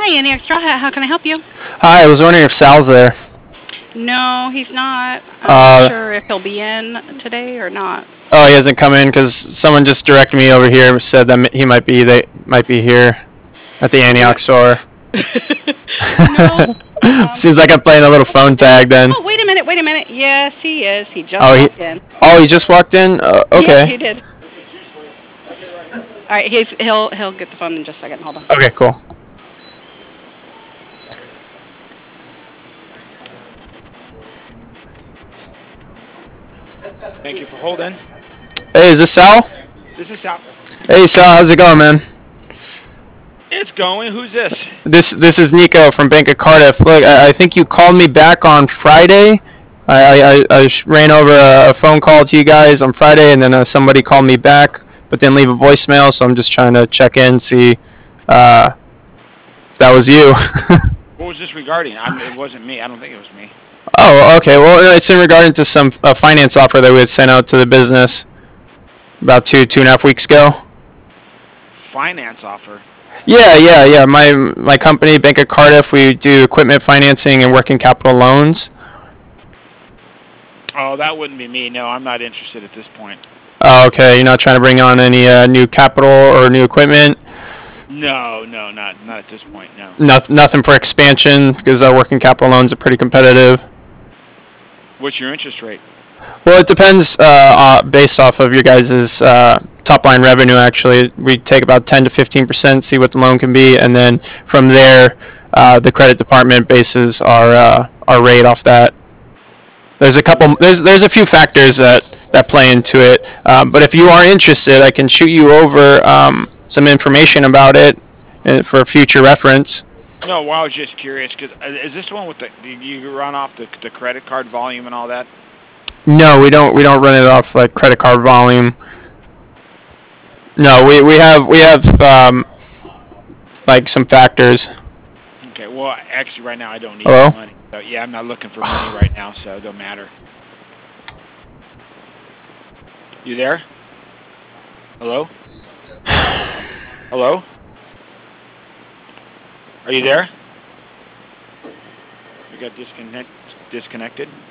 Hi, Antioch Straw Hat. How can I help you? Hi, I was wondering if Sal's there. No, he's not. I'm not Uh, sure if he'll be in today or not. oh, he hasn't come in because someone just directed me over here and said that he might be here at the Yeah. Antioch store. No. Seems like I'm playing a little phone tag then. Oh, wait a minute. Wait a minute. Yes, he is. He just Oh, walked in. he just walked in. Yep, Okay. he did. All right, he'll get the phone in just a second. Hold on. Okay, cool. Thank you for holding. Hey, is this Sal? This is Sal. Hey, Sal, how's it going, man? It's going. Who's this? This is Nico from Bank of Cardiff. Look, I think you called me back on Friday. I ran over a phone call to you guys on Friday, and then somebody called me back, but didn't leave a voicemail. So I'm just trying to check in, see if that was you. What was this regarding? It wasn't me. I don't think it was me. Oh, okay. Well, it's in regard to some finance offer that we had sent out to the business about two and a half weeks ago. Finance offer. Yeah. My company, Bank of Cardiff, we do equipment financing and working capital loans. Oh, that wouldn't be me. No, I'm not interested at this point. Oh, okay. You're not trying to bring on any new capital or new equipment? No, not at this point. No. Nothing for expansion because our working capital loans are pretty competitive. What's your interest rate? Well, it depends based off of your guys' top line revenue. Actually, we take about 10 to 15%, see what the loan can be, and then from there, the credit department bases our rate off that. There's a few factors that play into it, but if you are interested, I can shoot you over some information about it for future reference. No, well, I was just curious because is this the one with you run off the credit card volume and all that? No, we don't run it off like credit card volume. No, we have like some factors. Okay. Well, actually, right now I don't need Hello? any money. So yeah, I'm not looking for money right now, so it don't matter. You there? Hello? Hello? Are you there? We got disconnected.